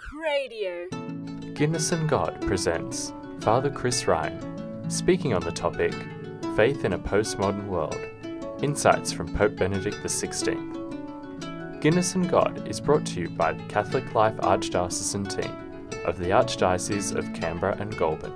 Radio. Guinness and God presents Father Chris Ryan, speaking on the topic, Faith in a Postmodern World, Insights from Pope Benedict XVI. Guinness and God is brought to you by the Catholic Life Archdiocesan team of the Archdiocese of Canberra and Goulburn.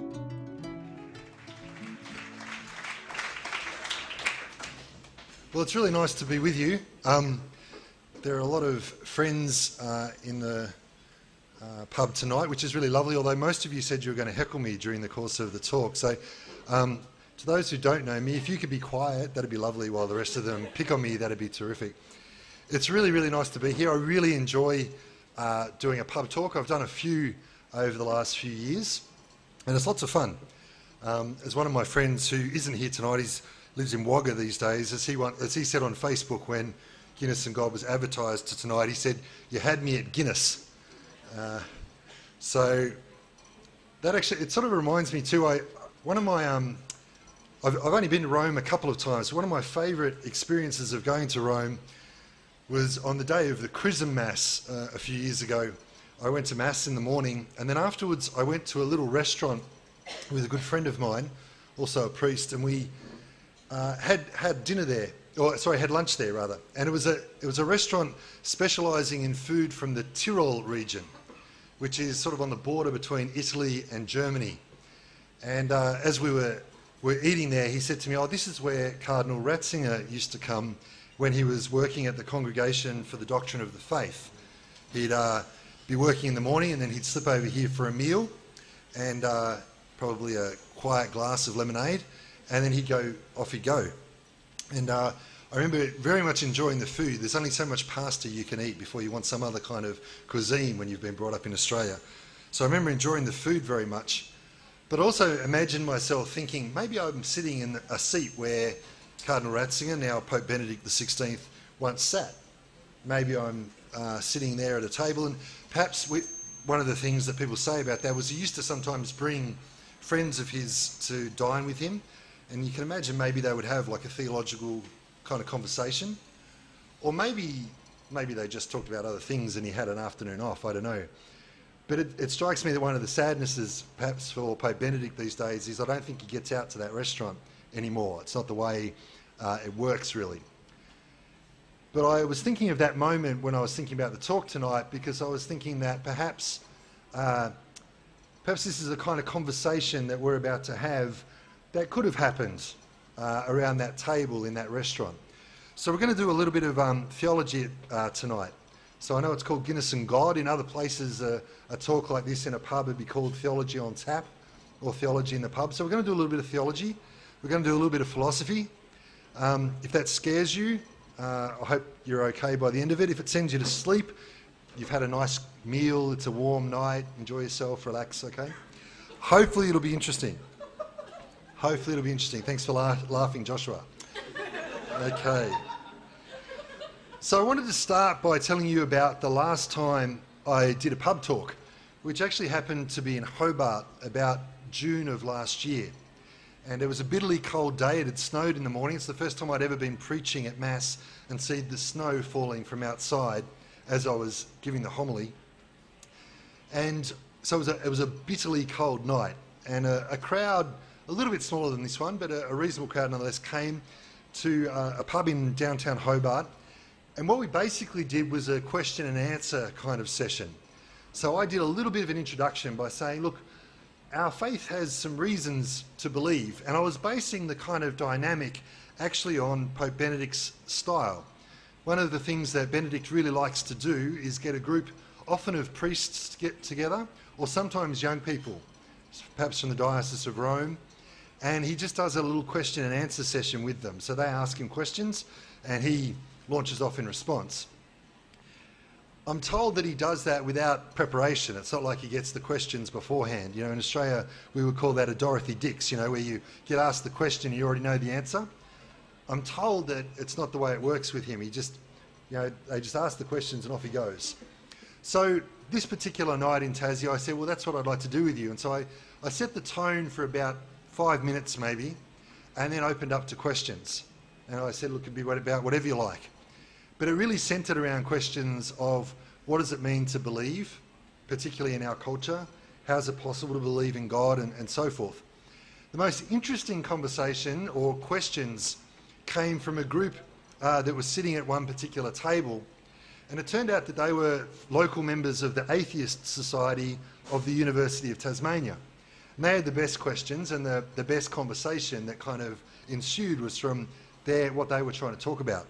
Well, it's really nice to be with you. There are a lot of friends in the pub tonight, which is really lovely, although most of you said you were going to heckle me during the course of the talk. So to those who don't know me, if you could be quiet, that'd be lovely, while the rest of them pick on me, that'd be terrific. It's really, really nice to be here. I really enjoy doing a pub talk. I've done a few over the last few years, and it's lots of fun. As one of my friends who isn't here tonight, he lives in Wagga these days, as he said on Facebook when Guinness and God was advertised to tonight, he said, "You had me at Guinness." So that actually, it sort of reminds me too, I've only been to Rome a couple of times. One of my favourite experiences of going to Rome was on the day of the Chrism Mass a few years ago. I went to Mass in the morning, and then afterwards I went to a little restaurant with a good friend of mine, also a priest, and we had dinner there. Had lunch there rather, and it was a restaurant specialising in food from the Tyrol region, which is sort of on the border between Italy and Germany. And as we were eating there, he said to me, "Oh, this is where Cardinal Ratzinger used to come when he was working at the Congregation for the Doctrine of the Faith. He'd be working in the morning, and then he'd slip over here for a meal, and probably a quiet glass of lemonade, and then he'd go off. And I remember very much enjoying the food. There's only so much pasta you can eat before you want some other kind of cuisine when you've been brought up in Australia. So I remember enjoying the food very much, but also imagined myself thinking, maybe I'm sitting in a seat where Cardinal Ratzinger, now Pope Benedict XVI, once sat. Maybe I'm sitting there at a table, and perhaps one of the things that people say about that was he used to sometimes bring friends of his to dine with him, and you can imagine maybe they would have like a theological kind of conversation, or maybe they just talked about other things and he had an afternoon off, I don't know. But it strikes me that one of the sadnesses perhaps for Pope Benedict these days is I don't think he gets out to that restaurant anymore. It's not the way it works really. But I was thinking of that moment when I was thinking about the talk tonight, because I was thinking that perhaps this is the kind of conversation that we're about to have that could have happened around that table in that restaurant. So we're going to do a little bit of theology tonight. So I know it's called Guinness and God. In other places, a talk like this in a pub would be called Theology on Tap, or Theology in the Pub. So we're going to do a little bit of theology. We're going to do a little bit of philosophy. If that scares you, I hope you're okay by the end of it. If it sends you to sleep, you've had a nice meal, it's a warm night, enjoy yourself, relax, okay? Hopefully it'll be interesting. Thanks for laughing, Joshua. Okay. So I wanted to start by telling you about the last time I did a pub talk, which actually happened to be in Hobart about June of last year. And it was a bitterly cold day. It had snowed in the morning. It's the first time I'd ever been preaching at Mass and seen the snow falling from outside as I was giving the homily. And so it was a bitterly cold night, and a crowd, a little bit smaller than this one, but a reasonable crowd nonetheless, came to a pub in downtown Hobart. And what we basically did was a question and answer kind of session. So I did a little bit of an introduction by saying, look, our faith has some reasons to believe, and I was basing the kind of dynamic actually on Pope Benedict's style. One of the things that Benedict really likes to do is get a group, often of priests, to get together, or sometimes young people, perhaps from the Diocese of Rome, and he just does a little question and answer session with them. So they ask him questions and he launches off in response. I'm told that he does that without preparation. It's not like he gets the questions beforehand. You know, in Australia, we would call that a Dorothy Dix, you know, where you get asked the question and you already know the answer. I'm told that it's not the way it works with him. He just, they just ask the questions and off he goes. So this particular night in Tassie, I said, well, that's what I'd like to do with you. And so I set the tone for about 5 minutes maybe, and then opened up to questions. And I said, look, it could be about whatever you like. But it really centred around questions of what does it mean to believe, particularly in our culture. How is it possible to believe in God, and so forth? The most interesting conversation or questions came from a group that was sitting at one particular table, and it turned out that they were local members of the Atheist Society of the University of Tasmania. And they had the best questions, and the best conversation that kind of ensued was from what they were trying to talk about.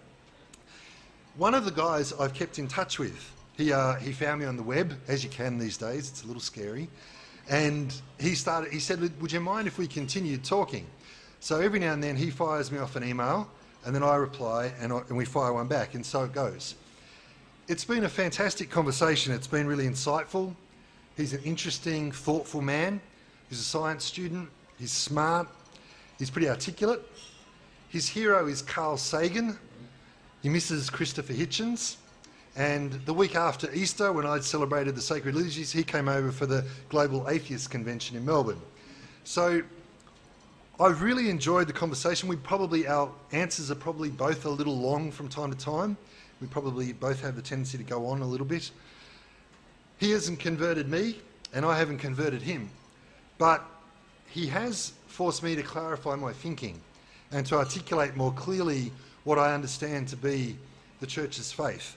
One of the guys I've kept in touch with, he found me on the web, as you can these days. It's a little scary. And he said, would you mind if we continued talking? So every now and then he fires me off an email, and then I reply, and we fire one back, and so it goes. It's been a fantastic conversation. It's been really insightful. He's an interesting, thoughtful man. He's a science student. He's smart. He's pretty articulate. His hero is Carl Sagan. He misses Christopher Hitchens. And the week after Easter, when I'd celebrated the sacred liturgies, he came over for the Global Atheist Convention in Melbourne. So I've really enjoyed the conversation. Our answers are probably both a little long from time to time. We probably both have the tendency to go on a little bit. He hasn't converted me, and I haven't converted him. But he has forced me to clarify my thinking and to articulate more clearly what I understand to be the Church's faith.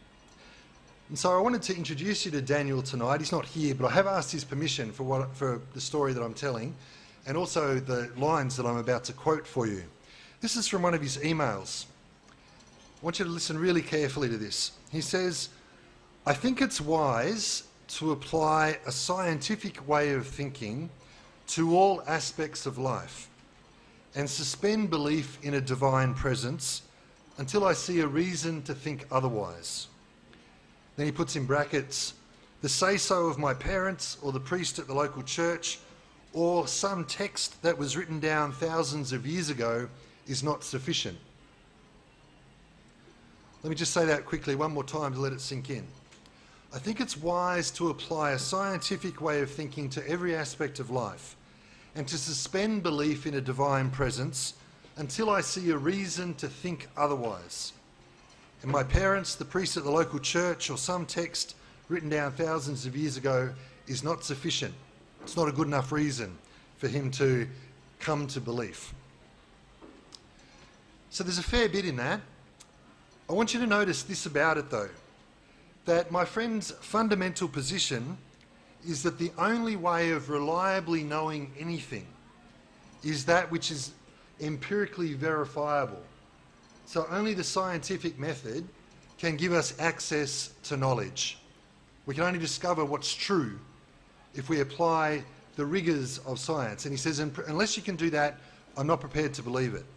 And so I wanted to introduce you to Daniel tonight. He's not here, but I have asked his permission for the story that I'm telling, and also the lines that I'm about to quote for you. This is from one of his emails. I want you to listen really carefully to this. He says, "I think it's wise to apply a scientific way of thinking to all aspects of life and suspend belief in a divine presence until I see a reason to think otherwise." Then he puts in brackets, "the say-so of my parents or the priest at the local church or some text that was written down thousands of years ago is not sufficient." Let me just say that quickly one more time to let it sink in. I think it's wise to apply a scientific way of thinking to every aspect of life and to suspend belief in a divine presence until I see a reason to think otherwise. And my parents, the priest at the local church, or some text written down thousands of years ago is not sufficient. It's not a good enough reason for him to come to belief. So there's a fair bit in that. I want you to notice this about it though, that my friend's fundamental position is that the only way of reliably knowing anything is that which is empirically verifiable. So only the scientific method can give us access to knowledge. We can only discover what's true if we apply the rigours of science. And he says, unless you can do that, I'm not prepared to believe it.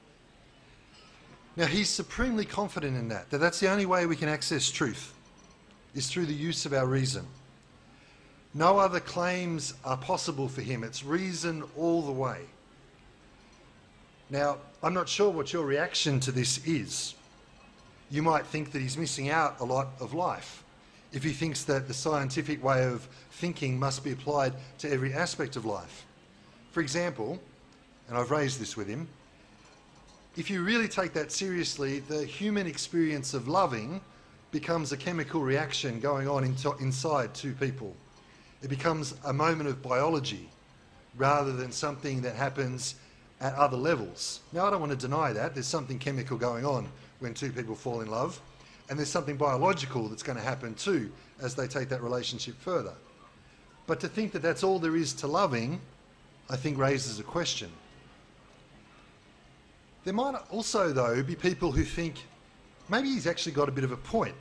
Now, he's supremely confident in that that's the only way we can access truth, is through the use of our reason. No other claims are possible for him. It's reason all the way. Now, I'm not sure what your reaction to this is. You might think that he's missing out a lot of life if he thinks that the scientific way of thinking must be applied to every aspect of life. For example, and I've raised this with him, if you really take that seriously, the human experience of loving becomes a chemical reaction going on inside two people. It becomes a moment of biology rather than something that happens at other levels. Now, I don't want to deny that. There's something chemical going on when two people fall in love, and there's something biological that's going to happen too as they take that relationship further. But to think that that's all there is to loving, I think raises a question. There might also, though, be people who think maybe he's actually got a bit of a point.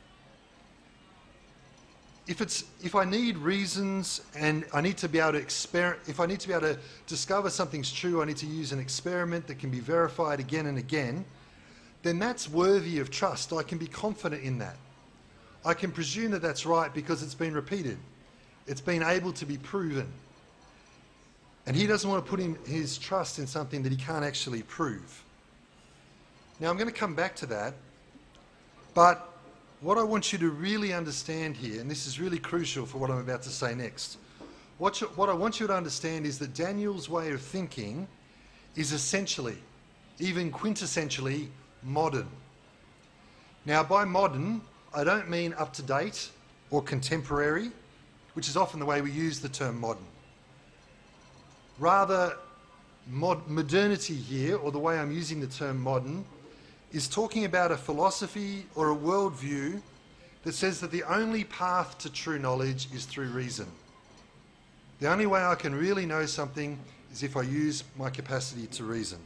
If I need reasons and I need to be able to if I need to be able to discover something's true, I need to use an experiment that can be verified again and again, then that's worthy of trust. I can be confident in that. I can presume that that's right because it's been repeated. It's been able to be proven. And he doesn't want to put his trust in something that he can't actually prove. Now, I'm going to come back to that, but what I want you to really understand here, and this is really crucial for what I'm about to say next, what I want you to understand is that Daniel's way of thinking is essentially, even quintessentially, modern. Now, by modern, I don't mean up to date or contemporary which is often the way we use the term modern. Rather, modernity here, or the way I'm using the term modern, is talking about a philosophy or a worldview that says that the only path to true knowledge is through reason. The only way I can really know something is if I use my capacity to reason.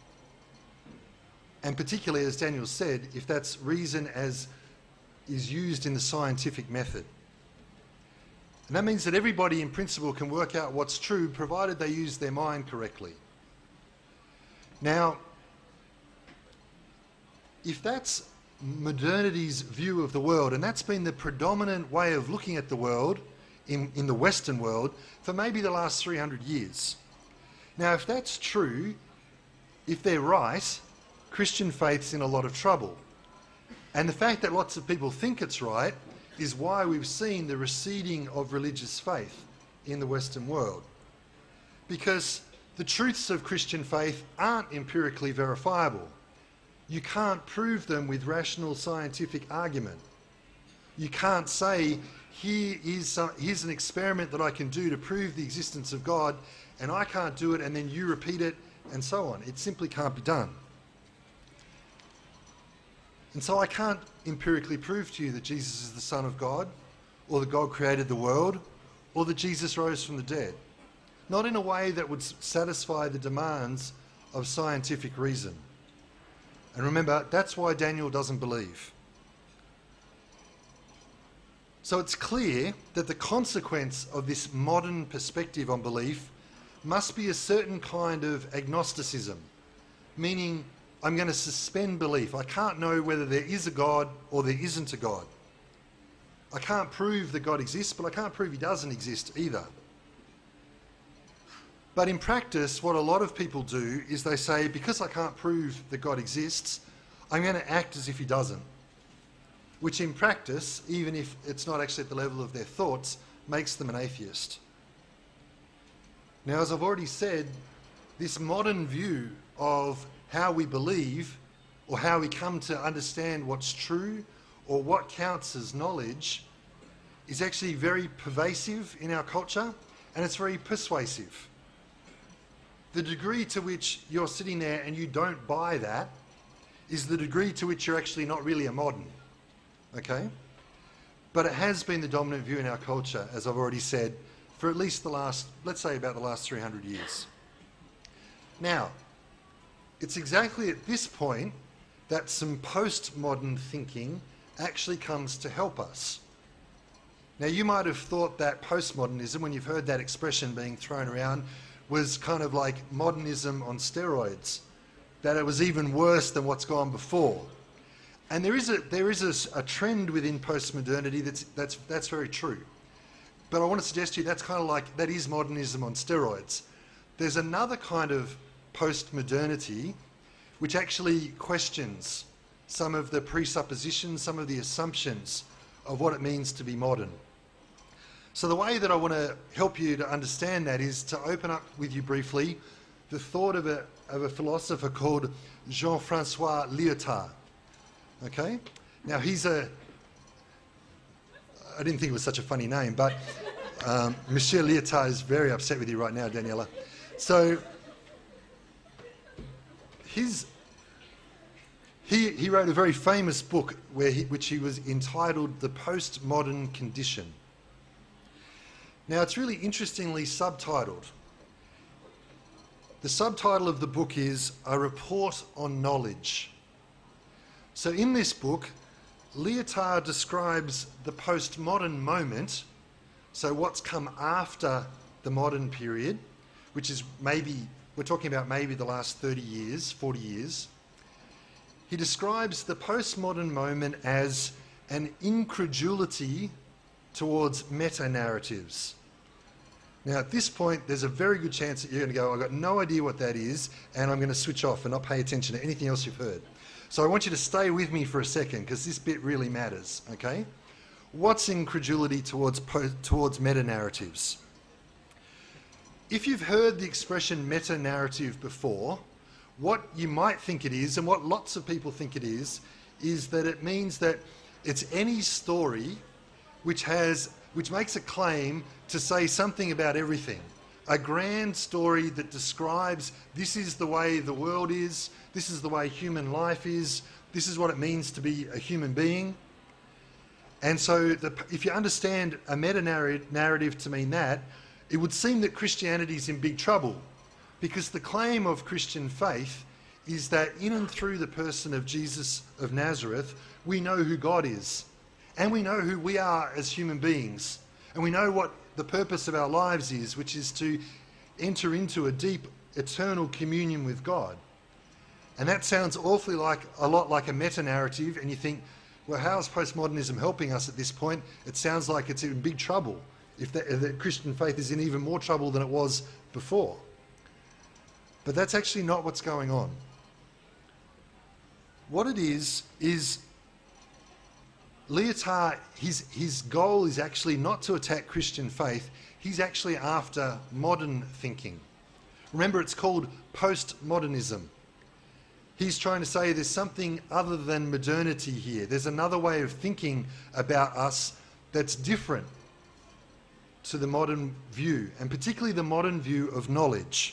And particularly, as Daniel said, if that's reason as is used in the scientific method. And that means that everybody in principle can work out what's true, provided they use their mind correctly. Now, if that's modernity's view of the world, and that's been the predominant way of looking at the world in the Western world for maybe the last 300 years. Now, if that's true, if they're right, Christian faith's in a lot of trouble. And the fact that lots of people think it's right is why we've seen the receding of religious faith in the Western world. Because the truths of Christian faith aren't empirically verifiable. You can't prove them with rational scientific argument. You can't say, here's an experiment that I can do to prove the existence of God, and I can't do it, and then you repeat it, and so on. It simply can't be done. And so I can't empirically prove to you that Jesus is the Son of God, or that God created the world, or that Jesus rose from the dead. Not in a way that would satisfy the demands of scientific reason. And remember, that's why Daniel doesn't believe. So it's clear that the consequence of this modern perspective on belief must be a certain kind of agnosticism, meaning I'm going to suspend belief. I can't know whether there is a God or there isn't a God. I can't prove that God exists, but I can't prove he doesn't exist either. But in practice, what a lot of people do is they say, because I can't prove that God exists, I'm going to act as if he doesn't. Which in practice, even if it's not actually at the level of their thoughts, makes them an atheist. Now, as I've already said, this modern view of how we believe, or how we come to understand what's true, or what counts as knowledge, is actually very pervasive in our culture, and it's very persuasive. The degree to which you're sitting there and you don't buy that is the degree to which you're actually not really a modern. Okay? But it has been the dominant view in our culture, as I've already said, for at least the last, let's say about the last 300 years. Now, it's exactly at this point that some postmodern thinking actually comes to help us. Now, you might have thought that postmodernism, when you've heard that expression being thrown around, was kind of like modernism on steroids, that it was even worse than what's gone before. And there is a trend within postmodernity that's very true. But I want to suggest to you that's kind of like, that is modernism on steroids. There's another kind of postmodernity which actually questions some of the presuppositions, some of the assumptions of what it means to be modern. So the way that I want to help you to understand that is to open up with you briefly the thought of a philosopher called Jean-Francois Lyotard. Okay? Now I didn't think it was such a funny name, but Monsieur Lyotard is very upset with you right now, Daniela. So he wrote a very famous book which he was entitled The Postmodern Condition. Now, it's really interestingly subtitled. The subtitle of the book is A Report on Knowledge. So in this book, Lyotard describes the postmodern moment, so what's come after the modern period, which is we're talking about maybe the last 30 years, 40 years. He describes the postmodern moment as an incredulity towards meta-narratives. Now, at this point, there's a very good chance that you're going to go, I've got no idea what that is, and I'm going to switch off and not pay attention to anything else you've heard. So I want you to stay with me for a second, because this bit really matters, okay? What's incredulity towards meta-narratives? If you've heard the expression meta-narrative before, what you might think it is, and what lots of people think it is that it means that it's any story which has which makes a claim to say something about everything. A grand story that describes this is the way the world is, this is the way human life is, this is what it means to be a human being. And so if you understand a meta-narrative to mean that, it would seem that Christianity is in big trouble, because the claim of Christian faith is that in and through the person of Jesus of Nazareth, we know who God is, and we know who we are as human beings, and we know what the purpose of our lives is, which is to enter into a deep, eternal communion with God. And that sounds awfully a lot like a meta-narrative, and you think, well, how is postmodernism helping us at this point? It sounds like it's in big trouble, if the Christian faith is in even more trouble than it was before. But that's actually not what's going on. What it is Lyotard, his goal is actually not to attack Christian faith, he's actually after modern thinking. Remember, it's called postmodernism. He's trying to say there's something other than modernity here. There's another way of thinking about us that's different to the modern view, and particularly the modern view of knowledge.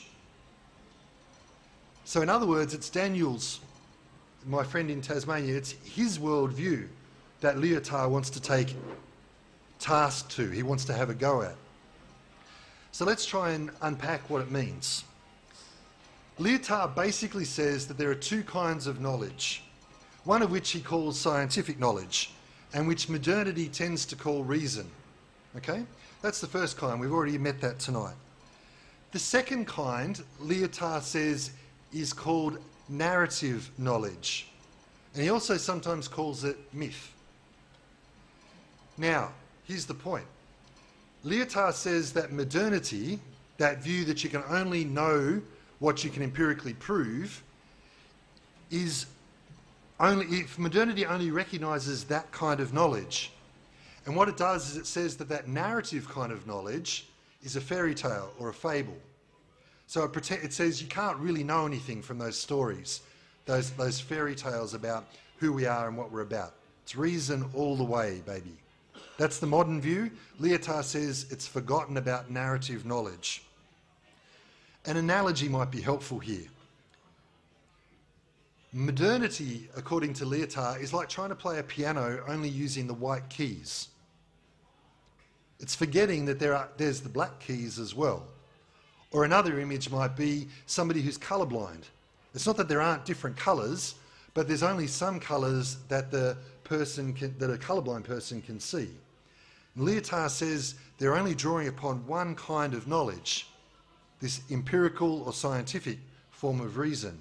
So in other words, it's Daniel's, my friend in Tasmania, it's his worldview that Lyotard wants to take task to, he wants to have a go at. So let's try and unpack what it means. Lyotard basically says that there are two kinds of knowledge, one of which he calls scientific knowledge, and which modernity tends to call reason. Okay? That's the first kind. We've already met that tonight. The second kind, Lyotard says, is called narrative knowledge. And he also sometimes calls it myth. Now, here's the point. Lyotard says that modernity, that view that you can only know what you can empirically prove, is only if modernity only recognises that kind of knowledge. And what it does is it says that that narrative kind of knowledge is a fairy tale or a fable. So it says you can't really know anything from those stories, those fairy tales about who we are and what we're about. It's reason all the way, baby. That's the modern view. Lyotard says it's forgotten about narrative knowledge. An analogy might be helpful here. Modernity, according to Lyotard, is like trying to play a piano only using the white keys. It's forgetting that there's the black keys as well. Or another image might be somebody who's colourblind. It's not that there aren't different colours, but there's only some colours that that a colourblind person can see. And Lyotard says they're only drawing upon one kind of knowledge, this empirical or scientific form of reason.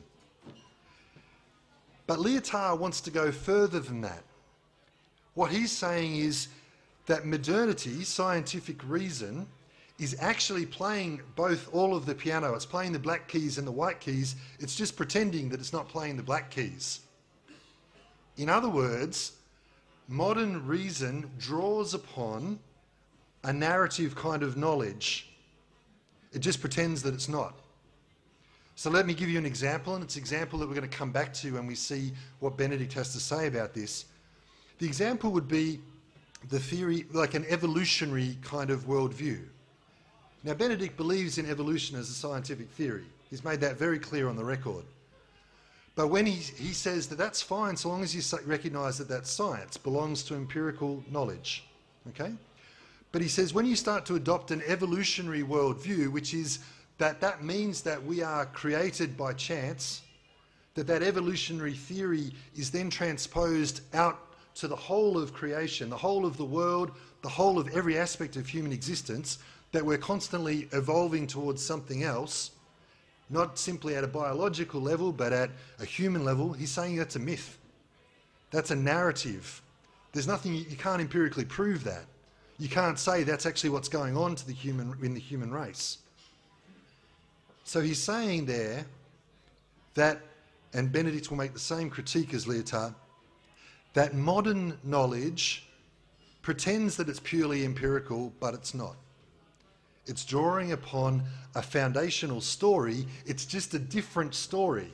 But Lyotard wants to go further than that. What he's saying is that modernity, scientific reason, is actually playing all of the piano. It's playing the black keys and the white keys. It's just pretending that it's not playing the black keys. In other words, modern reason draws upon a narrative kind of knowledge. It just pretends that it's not. So let me give you an example, and it's an example that we're going to come back to when we see what Benedict has to say about this. The example would be the theory, like an evolutionary kind of worldview. Now, Benedict believes in evolution as a scientific theory. He's made that very clear on the record. But when he says that that's fine so long as you recognise that science belongs to empirical knowledge. Okay? But he says when you start to adopt an evolutionary worldview, which is that means that we are created by chance, that evolutionary theory is then transposed out to the whole of creation, the whole of the world, the whole of every aspect of human existence, that we're constantly evolving towards something else, not simply at a biological level, but at a human level. He's saying that's a myth. That's a narrative. There's nothing, you can't empirically prove that. You can't say that's actually what's going on in the human race. So he's saying there that, and Benedict will make the same critique as Lyotard, that modern knowledge pretends that it's purely empirical, but it's not. It's drawing upon a foundational story. It's just a different story.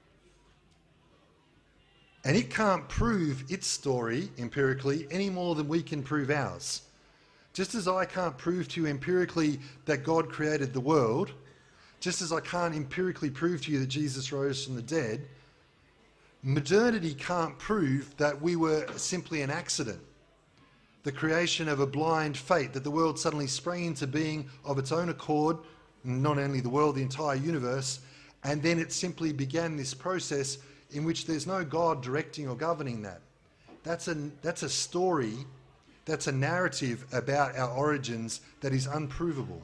And it can't prove its story empirically any more than we can prove ours. Just as I can't prove to you empirically that God created the world, just as I can't empirically prove to you that Jesus rose from the dead, modernity can't prove that we were simply an accident, the creation of a blind fate, that the world suddenly sprang into being of its own accord, not only the world, the entire universe, and then it simply began this process in which there's no God directing or governing that. That's a story, that's a narrative about our origins that is unprovable.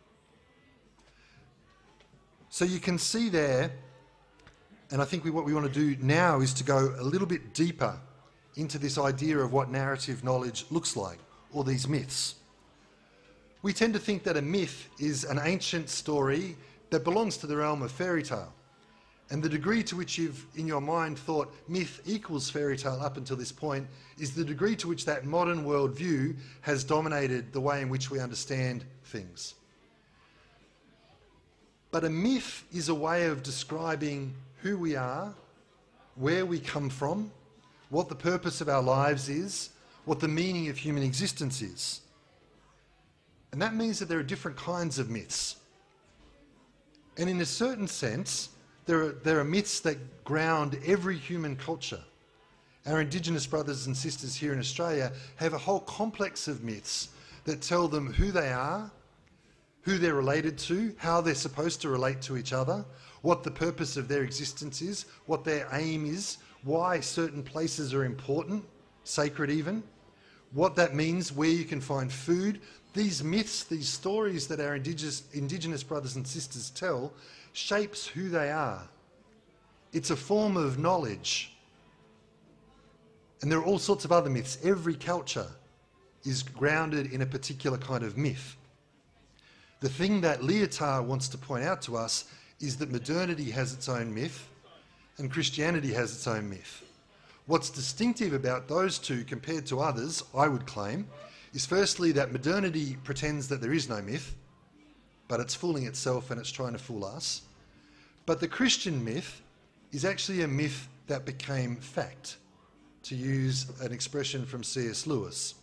So you can see there, and I think what we want to do now is to go a little bit deeper into this idea of what narrative knowledge looks like, or these myths. We tend to think that a myth is an ancient story that belongs to the realm of fairy tale. And the degree to which you've, in your mind, thought myth equals fairy tale up until this point is the degree to which that modern worldview has dominated the way in which we understand things. But a myth is a way of describing who we are, where we come from, what the purpose of our lives is, what the meaning of human existence is. And that means that there are different kinds of myths. And in a certain sense, there are myths that ground every human culture. Our Indigenous brothers and sisters here in Australia have a whole complex of myths that tell them who they are, who they're related to, how they're supposed to relate to each other, what the purpose of their existence is, what their aim is, why certain places are important, sacred even, what that means, where you can find food. These myths, these stories that our Indigenous brothers and sisters tell, shapes who they are. It's a form of knowledge. And there are all sorts of other myths. Every culture is grounded in a particular kind of myth. The thing that Lyotard wants to point out to us is that modernity has its own myth and Christianity has its own myth. What's distinctive about those two compared to others, I would claim, is firstly that modernity pretends that there is no myth, but it's fooling itself and it's trying to fool us. But the Christian myth is actually a myth that became fact, to use an expression from C.S. Lewis.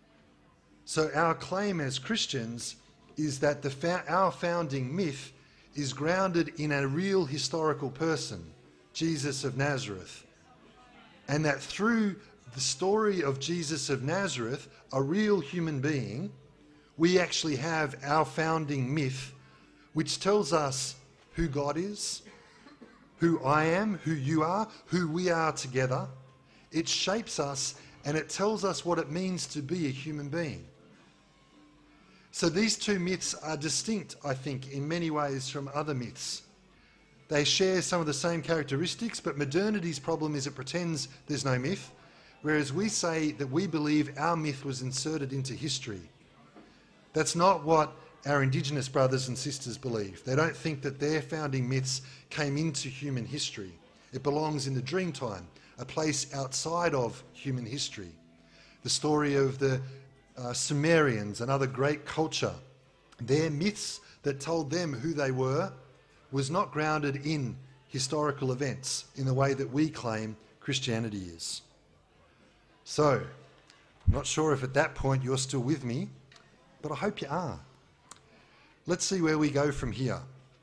So our claim as Christians is that our founding myth is grounded in a real historical person, Jesus of Nazareth, and that through the story of Jesus of Nazareth, a real human being, we actually have our founding myth, which tells us who God is, who I am, who you are, who we are together. It shapes us and it tells us what it means to be a human being. So these two myths are distinct, I think, in many ways from other myths. They share some of the same characteristics, but modernity's problem is it pretends there's no myth, whereas we say that we believe our myth was inserted into history. That's not what our Indigenous brothers and sisters believe. They don't think that their founding myths came into human history. It belongs in the Dreamtime, a place outside of human history. The story of the Sumerians, another great culture, their myths that told them who they were was not grounded in historical events in the way that we claim Christianity is. So, I'm not sure if at that point you're still with me, but I hope you are. Let's see where we go from here.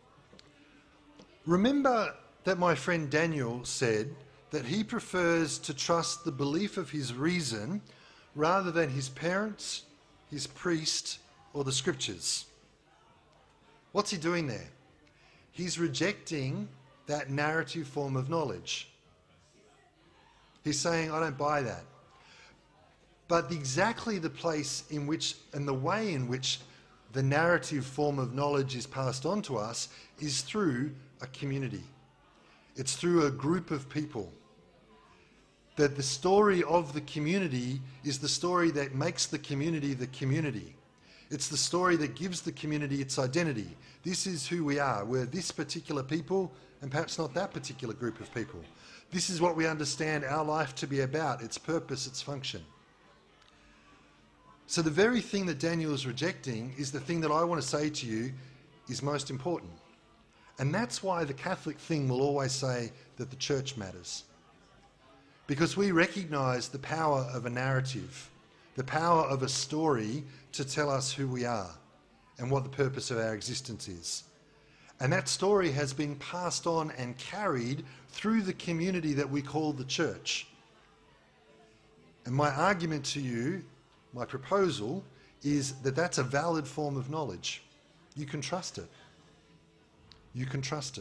Remember that my friend Daniel said that he prefers to trust the belief of his reason rather than his parents, his priest, or the scriptures. What's he doing there? He's rejecting that narrative form of knowledge. He's saying, I don't buy that. But exactly the place in which, and the way in which the narrative form of knowledge is passed on to us is through a community. It's through a group of people. That the story of the community is the story that makes the community the community. It's the story that gives the community its identity. This is who we are. We're this particular people and perhaps not that particular group of people. This is what we understand our life to be about, its purpose, its function. So the very thing that Daniel is rejecting is the thing that I want to say to you is most important. And that's why the Catholic thing will always say that the church matters. Because we recognise the power of a narrative, the power of a story to tell us who we are and what the purpose of our existence is. And that story has been passed on and carried through the community that we call the church. And my argument to you, my proposal, is that that's a valid form of knowledge. You can trust it. You can trust it.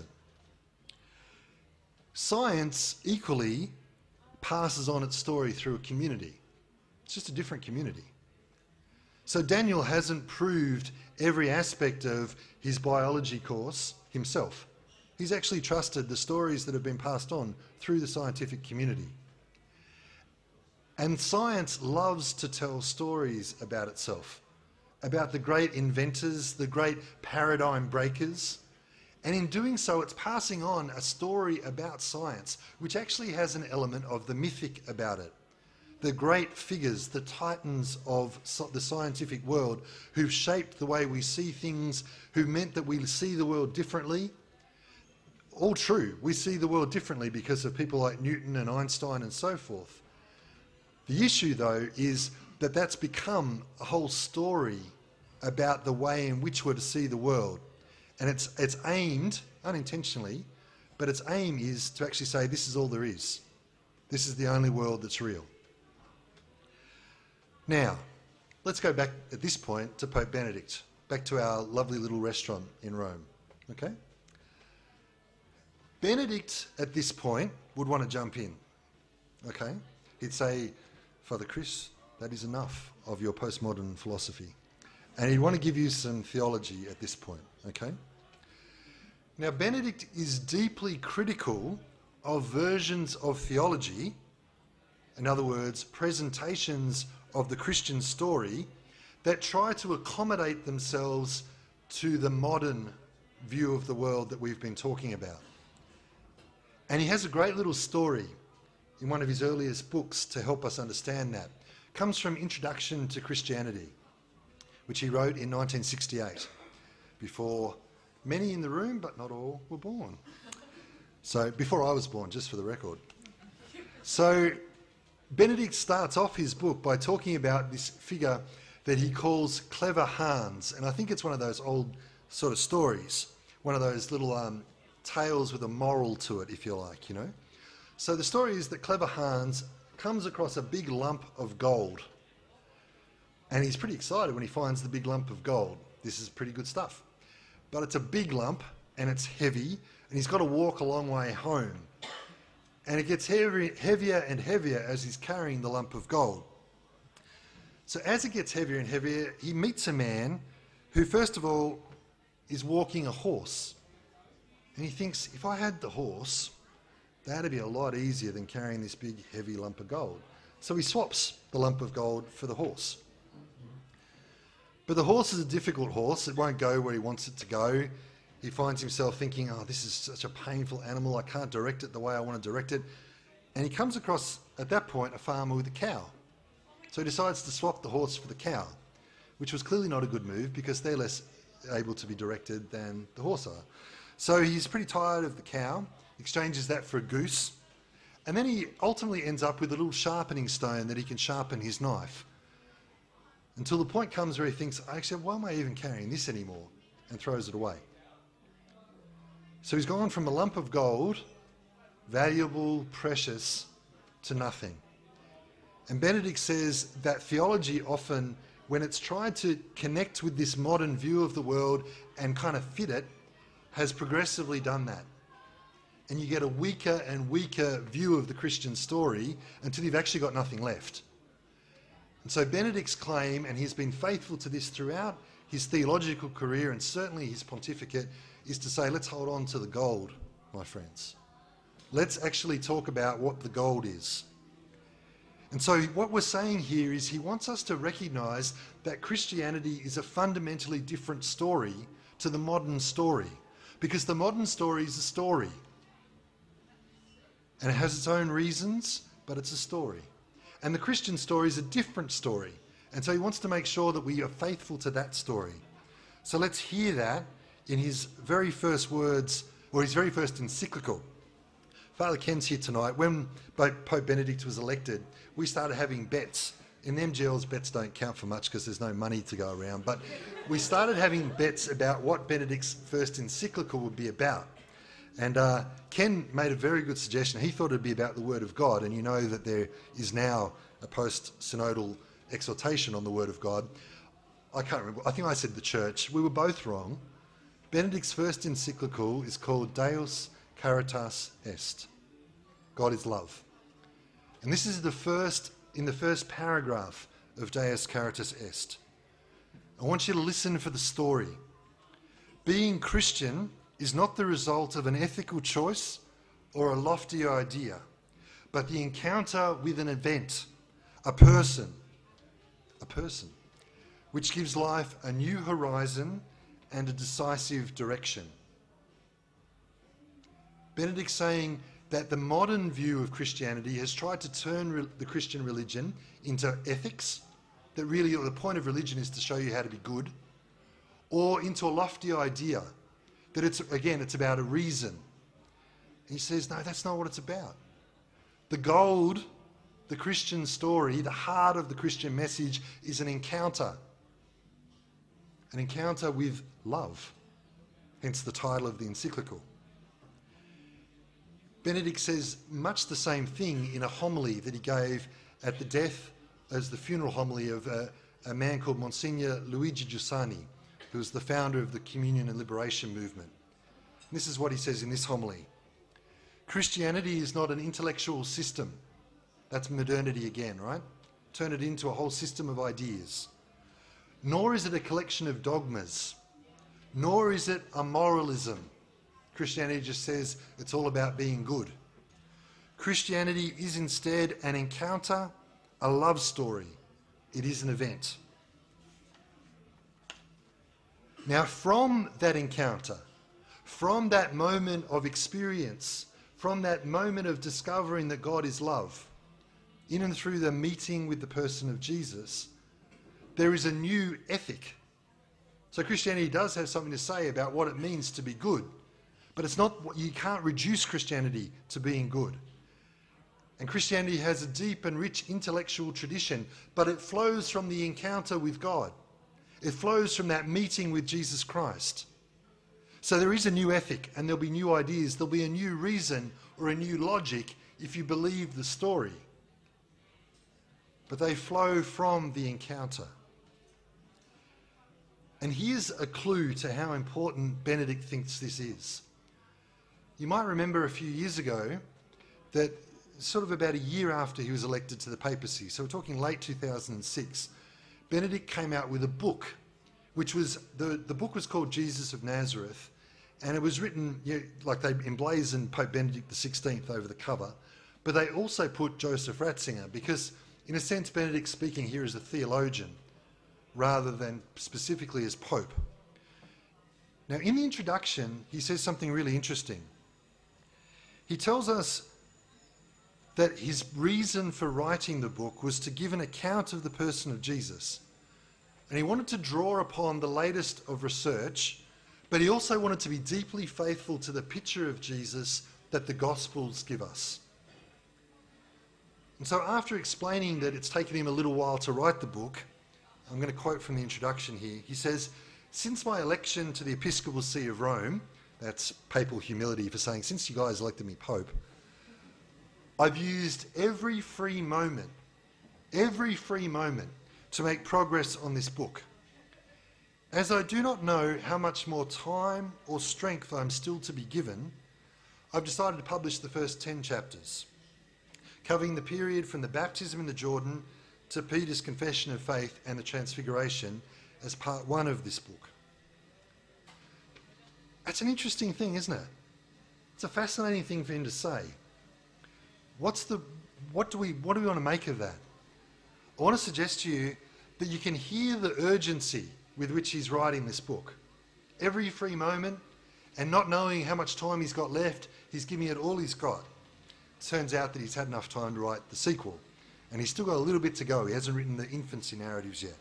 Science equally passes on its story through a community. It's just a different community. So Daniel hasn't proved every aspect of his biology course himself. He's actually trusted the stories that have been passed on through the scientific community. And science loves to tell stories about itself, about the great inventors, the great paradigm breakers. And in doing so, it's passing on a story about science, which actually has an element of the mythic about it. The great figures, the titans of the scientific world, who've shaped the way we see things, who meant that we see the world differently. All true. We see the world differently because of people like Newton and Einstein and so forth. The issue, though, is that that's become a whole story about the way in which we're to see the world. And it's aimed, unintentionally, but its aim is to actually say this is all there is. This is the only world that's real. Now, let's go back at this point to Pope Benedict, back to our lovely little restaurant in Rome. Okay? Benedict, at this point, would want to jump in. Okay? He'd say, Father Chris, that is enough of your postmodern philosophy. And he'd want to give you some theology at this point. Okay? Now, Benedict is deeply critical of versions of theology, in other words, presentations of the Christian story that try to accommodate themselves to the modern view of the world that we've been talking about. And he has a great little story in one of his earliest books to help us understand that. It comes from Introduction to Christianity, which he wrote in 1968, before many in the room, but not all, were born. So, before I was born, just for the record. So, Benedict starts off his book by talking about this figure that he calls Clever Hans. And I think it's one of those old sort of stories, one of those little tales with a moral to it, if you like, you know. So the story is that Clever Hans comes across a big lump of gold. And he's pretty excited when he finds the big lump of gold. This is pretty good stuff. But it's a big lump and it's heavy, and he's got to walk a long way home. And it gets heavier and heavier as he's carrying the lump of gold. So as it gets heavier and heavier, he meets a man who, first of all, is walking a horse. And he thinks, if I had the horse, that'd be a lot easier than carrying this big, heavy lump of gold. So he swaps the lump of gold for the horse. But the horse is a difficult horse. It won't go where he wants it to go. He finds himself thinking, oh, this is such a painful animal. I can't direct it the way I want to direct it. And he comes across, at that point, a farmer with a cow. So he decides to swap the horse for the cow, which was clearly not a good move because they're less able to be directed than the horse are. So he's pretty tired of the cow, exchanges that for a goose, and then he ultimately ends up with a little sharpening stone that he can sharpen his knife. Until the point comes where he thinks, actually, why am I even carrying this anymore? And throws it away. So he's gone from a lump of gold, valuable, precious, to nothing. And Benedict says that theology often, when it's tried to connect with this modern view of the world and kind of fit it, has progressively done that. And you get a weaker and weaker view of the Christian story until you've actually got nothing left. And so Benedict's claim, and he's been faithful to this throughout his theological career and certainly his pontificate, is to say, let's hold on to the gold, my friends. Let's actually talk about what the gold is. And so what we're saying here is he wants us to recognise that Christianity is a fundamentally different story to the modern story, because the modern story is a story. And it has its own reasons, but it's a story. And the Christian story is a different story. And so he wants to make sure that we are faithful to that story. So let's hear that in his very first words, or his very first encyclical. Father Ken's here tonight. When Pope Benedict was elected, we started having bets In MGLs, bets don't count for much because there's no money to go around. But we started having bets about what Benedict's first encyclical would be about. And Ken made a very good suggestion. He thought it'd be about the Word of God, and you know that there is now a post-synodal exhortation on the Word of God. I can't remember. I think I said the Church. We were both wrong. Benedict's first encyclical is called Deus Caritas Est. God is love. And this is in the first paragraph of Deus Caritas Est. I want you to listen for the story. Being Christian is not the result of an ethical choice or a lofty idea, but the encounter with an event, a person, which gives life a new horizon and a decisive direction. Benedict's saying that the modern view of Christianity has tried to turn the Christian religion into ethics, that really the point of religion is to show you how to be good, or into a lofty idea, that it's about a reason. And he says, no, that's not what it's about. The gold, the Christian story, the heart of the Christian message is an encounter with love, hence the title of the encyclical. Benedict says much the same thing in a homily that he gave at the death, as the funeral homily of a man called Monsignor Luigi Giussani, who was the founder of the Communion and Liberation movement. And this is what he says in this homily. Christianity is not an intellectual system. That's modernity again, right? Turn it into a whole system of ideas. Nor is it a collection of dogmas. Nor is it a moralism. Christianity just says it's all about being good. Christianity is instead an encounter, a love story. It is an event. Now, from that encounter, from that moment of experience, from that moment of discovering that God is love, in and through the meeting with the person of Jesus, there is a new ethic. So Christianity does have something to say about what it means to be good, but it's not, you can't reduce Christianity to being good. And Christianity has a deep and rich intellectual tradition, but it flows from the encounter with God. It flows from that meeting with Jesus Christ. So there is a new ethic, and there'll be new ideas. There'll be a new reason or a new logic if you believe the story. But they flow from the encounter. And here's a clue to how important Benedict thinks this is. You might remember a few years ago that sort of about a year after he was elected to the papacy, so we're talking late 2006, Benedict came out with a book, which was, the book was called Jesus of Nazareth, and it was written, like they emblazoned Pope Benedict XVI over the cover, but they also put Joseph Ratzinger, because in a sense Benedict's speaking here as a theologian, rather than specifically as Pope. Now in the introduction, he says something really interesting. He tells us that his reason for writing the book was to give an account of the person of Jesus. And he wanted to draw upon the latest of research, but he also wanted to be deeply faithful to the picture of Jesus that the Gospels give us. And so after explaining that it's taken him a little while to write the book, I'm going to quote from the introduction here. He says, "Since my election to the Episcopal See of Rome," that's papal humility for saying, since you guys elected me Pope, "I've used every free moment to make progress on this book. As I do not know how much more time or strength I'm still to be given, I've decided to publish the first 10 chapters, covering the period from the baptism in the Jordan to Peter's confession of faith and the Transfiguration as part 1 of this book." That's an interesting thing, isn't it? It's a fascinating thing for him to say. What do we want to make of that? I want to suggest to you that you can hear the urgency with which he's writing this book. Every free moment, and not knowing how much time he's got left, he's giving it all he's got. It turns out that he's had enough time to write the sequel, and he's still got a little bit to go. He hasn't written the infancy narratives yet.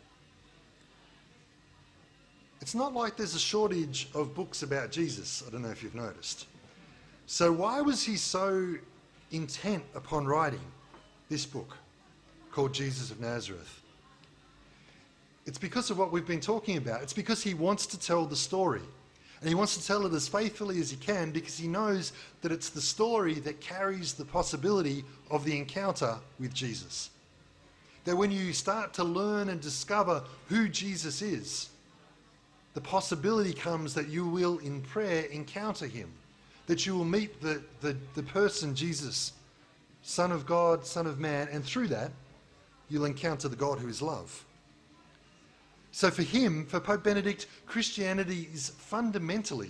It's not like there's a shortage of books about Jesus. I don't know if you've noticed. So why was he so intent upon writing this book? called Jesus of Nazareth? It's because of what we've been talking about. It's because he wants to tell the story. And he wants to tell it as faithfully as he can because he knows that it's the story that carries the possibility of the encounter with Jesus. That when you start to learn and discover who Jesus is, the possibility comes that you will, in prayer, encounter him. That you will meet the person, Jesus, Son of God, Son of Man, and through that, you'll encounter the God who is love. So for him, for Pope Benedict, Christianity is fundamentally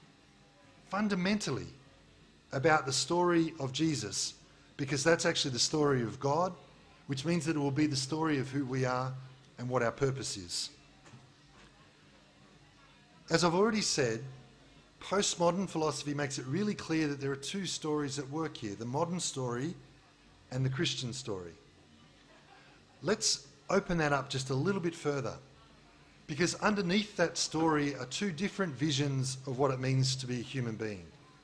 about the story of Jesus, because that's actually the story of God, which means that it will be the story of who we are and what our purpose is. As I've already said, postmodern philosophy makes it really clear that there are two stories at work here, the modern story and the Christian story. Let's open that up just a little bit further, because underneath that story are two different visions of what it means to be a human being.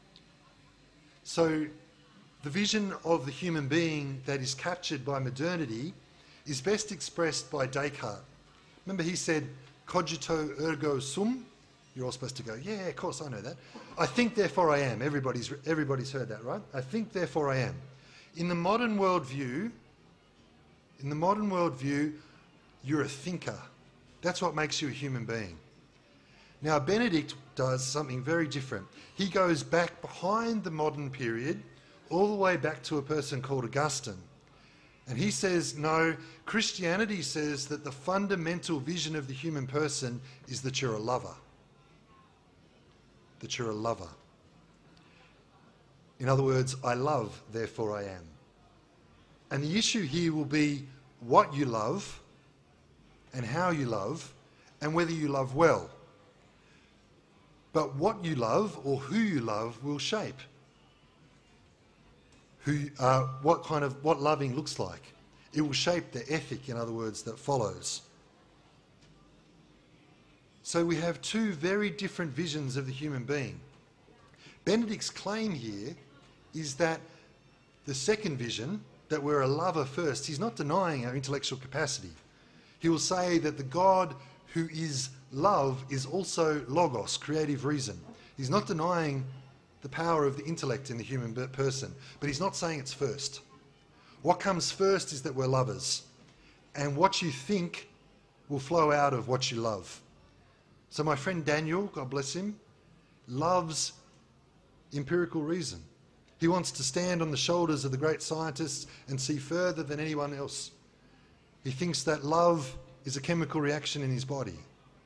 So the vision of the human being that is captured by modernity is best expressed by Descartes. Remember he said, cogito ergo sum? You're all supposed to go, yeah, of course, I know that. I think, therefore I am. Everybody's heard that, right? I think, therefore I am. In the modern worldview, you're a thinker. That's what makes you a human being. Now, Benedict does something very different. He goes back behind the modern period, all the way back to a person called Augustine. And he says, no, Christianity says that the fundamental vision of the human person is that you're a lover. That you're a lover. In other words, I love, therefore I am. And the issue here will be what you love and how you love and whether you love well. But what you love or who you love will shape what loving looks like. It will shape the ethic, in other words, that follows. So we have two very different visions of the human being. Benedict's claim here is that the second vision, that we're a lover first, he's not denying our intellectual capacity. He will say that the God who is love is also logos, creative reason. He's not denying the power of the intellect in the human person, but he's not saying it's first. What comes first is that we're lovers, and what you think will flow out of what you love. So my friend Daniel, God bless him, loves empirical reason. He wants to stand on the shoulders of the great scientists and see further than anyone else. He thinks that love is a chemical reaction in his body.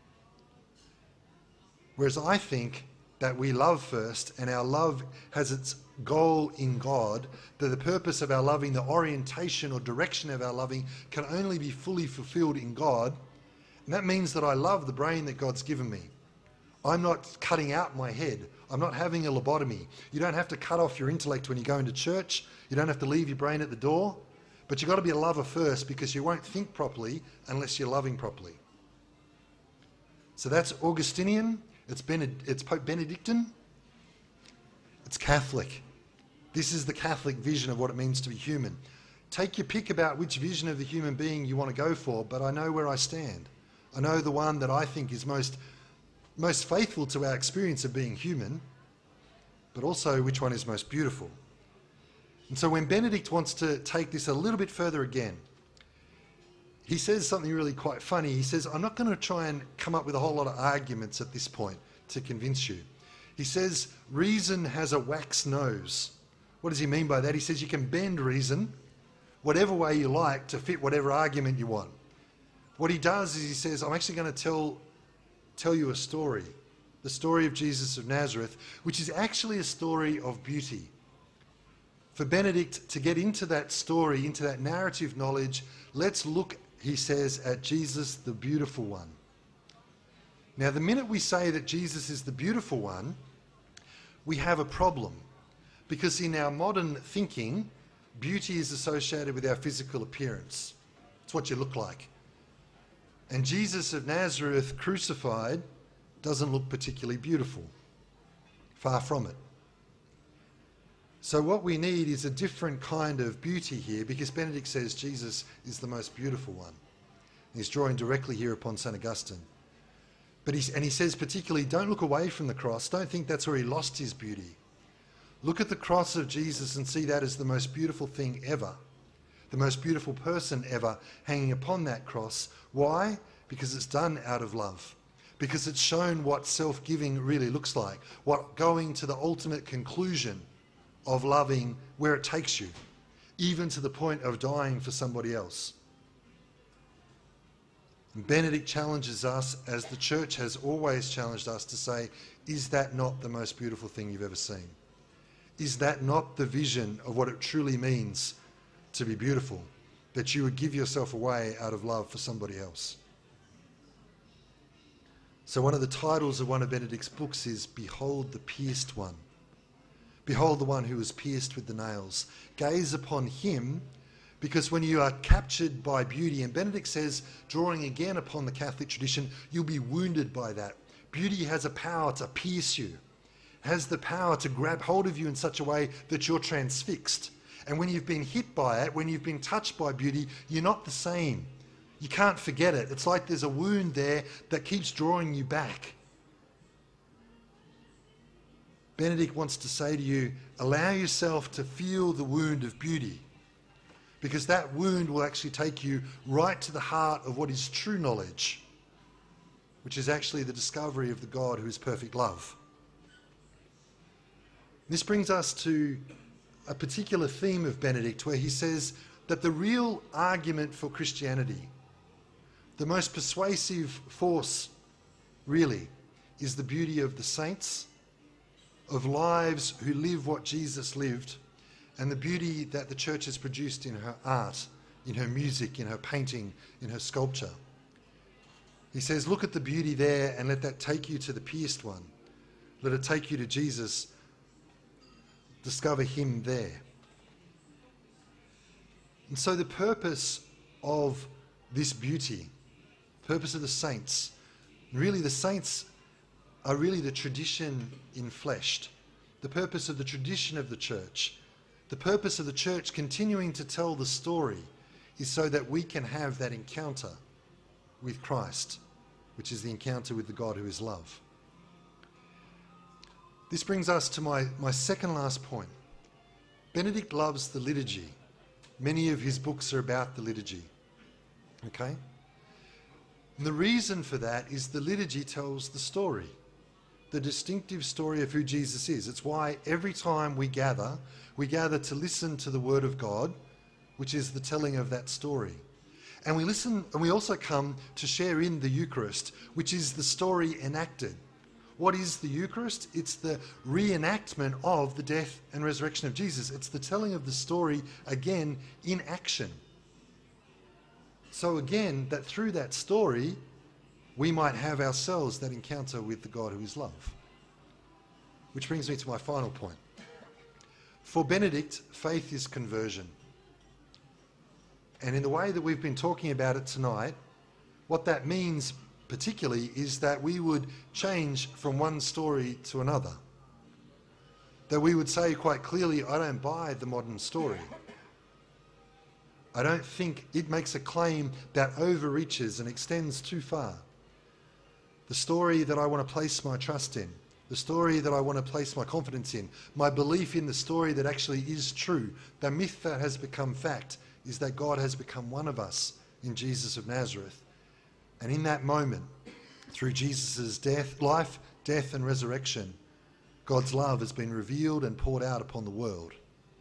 Whereas I think that we love first, and our love has its goal in God, that the purpose of our loving, the orientation or direction of our loving, can only be fully fulfilled in God. And that means that I love the brain that God's given me. I'm not cutting out my head. I'm not having a lobotomy. You don't have to cut off your intellect when you go into church. You don't have to leave your brain at the door. But you've got to be a lover first, because you won't think properly unless you're loving properly. So that's Augustinian. It's Pope Benedictine. It's Catholic. This is the Catholic vision of what it means to be human. Take your pick about which vision of the human being you want to go for, but I know where I stand. I know the one that I think is most faithful to our experience of being human, but also which one is most beautiful. And so when Benedict wants to take this a little bit further again, he says something really quite funny. He says, I'm not going to try and come up with a whole lot of arguments at this point to convince you. He says, reason has a wax nose. What does he mean by that? He says you can bend reason whatever way you like to fit whatever argument you want. What he does is he says, I'm actually going to tell you a story, the story of Jesus of Nazareth, which is actually a story of beauty. For Benedict to get into that story, into that narrative knowledge, let's look, he says, at Jesus, the beautiful one. Now, the minute we say that Jesus is the beautiful one, we have a problem. Because in our modern thinking, beauty is associated with our physical appearance. It's what you look like. And Jesus of Nazareth, crucified, doesn't look particularly beautiful. Far from it. So what we need is a different kind of beauty here, because Benedict says Jesus is the most beautiful one. He's drawing directly here upon St. Augustine. But he says particularly, don't look away from the cross. Don't think that's where he lost his beauty. Look at the cross of Jesus and see that as the most beautiful thing ever, the most beautiful person ever hanging upon that cross. Why? Because it's done out of love. Because it's shown what self-giving really looks like, what going to the ultimate conclusion of loving, where it takes you, even to the point of dying for somebody else. And Benedict challenges us, as the church has always challenged us, to say, is that not the most beautiful thing you've ever seen? Is that not the vision of what it truly means to be beautiful? That you would give yourself away out of love for somebody else. So one of the titles of one of Benedict's books is Behold the Pierced One. Behold the one who was pierced with the nails. Gaze upon him, because when you are captured by beauty, and Benedict says, drawing again upon the Catholic tradition, you'll be wounded by that. Beauty has a power to pierce you, has the power to grab hold of you in such a way that you're transfixed. And when you've been hit by it, when you've been touched by beauty, you're not the same. You can't forget it. It's like there's a wound there that keeps drawing you back. Benedict wants to say to you, allow yourself to feel the wound of beauty, because that wound will actually take you right to the heart of what is true knowledge, which is actually the discovery of the God who is perfect love. This brings us to a particular theme of Benedict, where he says that the real argument for Christianity, the most persuasive force really, is the beauty of the saints, of lives who live what Jesus lived, and the beauty that the church has produced in her art, in her music, in her painting, in her sculpture. He says, look at the beauty there and let that take you to the pierced one. Let it take you to Jesus. Discover him there. And so the purpose of this beauty, purpose of the saints, really the saints are really the tradition infleshed. The purpose of the tradition of the church, the purpose of the church continuing to tell the story, is so that we can have that encounter with Christ, which is the encounter with the God who is love. This brings us to my second last point. Benedict loves the liturgy. Many of his books are about the liturgy. Okay? And the reason for that is the liturgy tells the story, the distinctive story of who Jesus is. It's why every time we gather to listen to the Word of God, which is the telling of that story. And we listen, and we also come to share in the Eucharist, which is the story enacted. What is the Eucharist? It's the reenactment of the death and resurrection of Jesus. It's the telling of the story again in action. So again, that through that story, we might have ourselves that encounter with the God who is love. Which brings me to my final point. For Benedict, faith is conversion. And in the way that we've been talking about it tonight, what that means particularly is that we would change from one story to another. That we would say quite clearly, I don't buy the modern story. I don't think it makes a claim that overreaches and extends too far. The story that I want to place my trust in, the story that I want to place my confidence in, my belief in the story that actually is true, the myth that has become fact, is that God has become one of us in Jesus of Nazareth. And in that moment, through Jesus' life, death and resurrection, God's love has been revealed and poured out upon the world.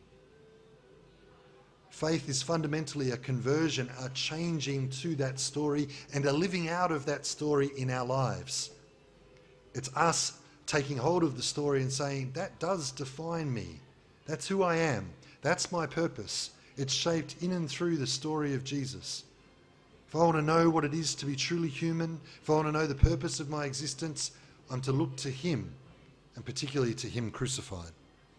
Faith is fundamentally a conversion, a changing to that story and a living out of that story in our lives. It's us taking hold of the story and saying, that does define me. That's who I am. That's my purpose. It's shaped in and through the story of Jesus. If I want to know what it is to be truly human, if I want to know the purpose of my existence, I'm to look to him, and particularly to him crucified.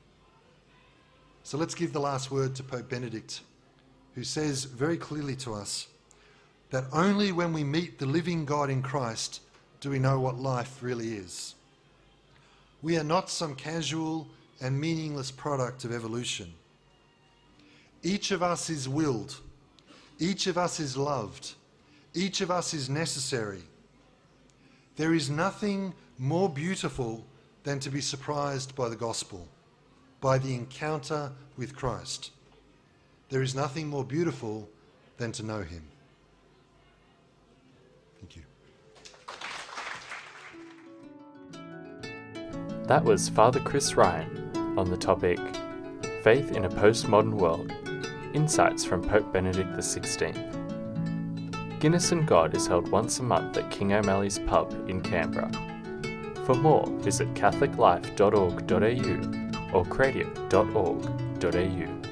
So let's give the last word to Pope Benedict, who says very clearly to us that only when we meet the living God in Christ do we know what life really is. We are not some casual and meaningless product of evolution. Each of us is willed. Each of us is loved. Each of us is necessary. There is nothing more beautiful than to be surprised by the gospel, by the encounter with Christ. There is nothing more beautiful than to know him. Thank you. That was Father Chris Ryan on the topic Faith in a Postmodern World, Insights from Pope Benedict XVI. Guinness and God is held once a month at King O'Malley's pub in Canberra. For more, visit catholiclife.org.au or cradient.org.au.